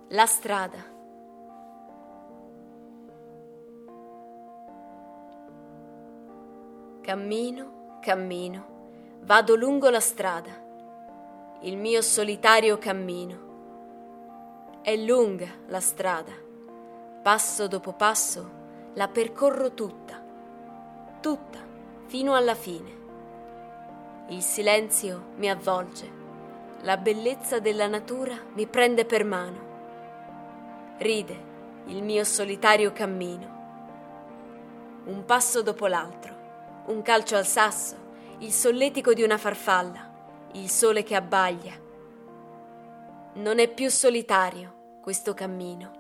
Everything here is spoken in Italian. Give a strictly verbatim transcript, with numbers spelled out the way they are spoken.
La strada. Cammino, cammino, vado lungo la strada, il mio solitario cammino. È lunga la strada, passo dopo passo la percorro tutta, tutta, fino alla fine. Il silenzio mi avvolge, la bellezza della natura mi prende per mano. Ride il mio solitario cammino. Un passo dopo l'altro, un calcio al sasso, il solletico di una farfalla, il sole che abbaglia. Non è più solitario questo cammino.